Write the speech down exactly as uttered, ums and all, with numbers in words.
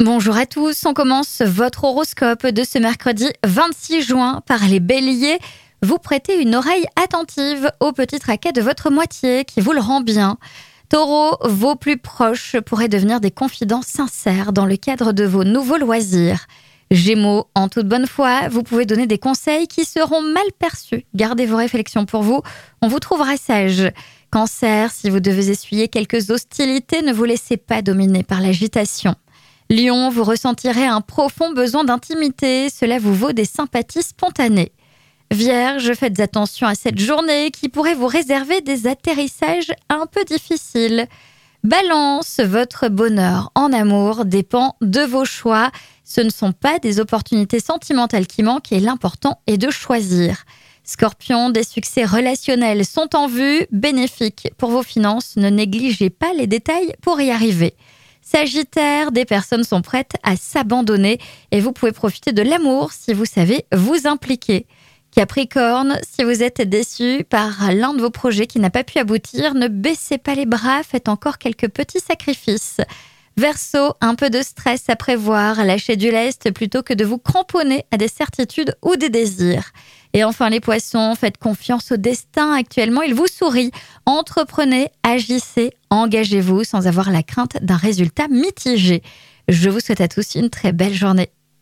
Bonjour à tous, on commence votre horoscope de ce mercredi vingt-six juin par les béliers. Vous prêtez une oreille attentive au petit tracas de votre moitié qui vous le rend bien. Taureau, vos plus proches pourraient devenir des confidents sincères dans le cadre de vos nouveaux loisirs. Gémeaux, en toute bonne foi, vous pouvez donner des conseils qui seront mal perçus. Gardez vos réflexions pour vous, on vous trouvera sage. Cancer, si vous devez essuyer quelques hostilités, ne vous laissez pas dominer par l'agitation. Lion, vous ressentirez un profond besoin d'intimité, cela vous vaut des sympathies spontanées. Vierge, faites attention à cette journée qui pourrait vous réserver des atterrissages un peu difficiles. Balance, votre bonheur en amour dépend de vos choix. Ce ne sont pas des opportunités sentimentales qui manquent et l'important est de choisir. Scorpion, des succès relationnels sont en vue, bénéfiques pour vos finances, ne négligez pas les détails pour y arriver. Sagittaire, des personnes sont prêtes à s'abandonner et vous pouvez profiter de l'amour si vous savez vous impliquer. Capricorne, si vous êtes déçu par l'un de vos projets qui n'a pas pu aboutir, ne baissez pas les bras, faites encore quelques petits sacrifices. Verseau, un peu de stress à prévoir, lâchez du lest plutôt que de vous cramponner à des certitudes ou des désirs. Et enfin les poissons, faites confiance au destin, actuellement il vous sourit. Entreprenez, agissez, engagez-vous sans avoir la crainte d'un résultat mitigé. Je vous souhaite à tous une très belle journée.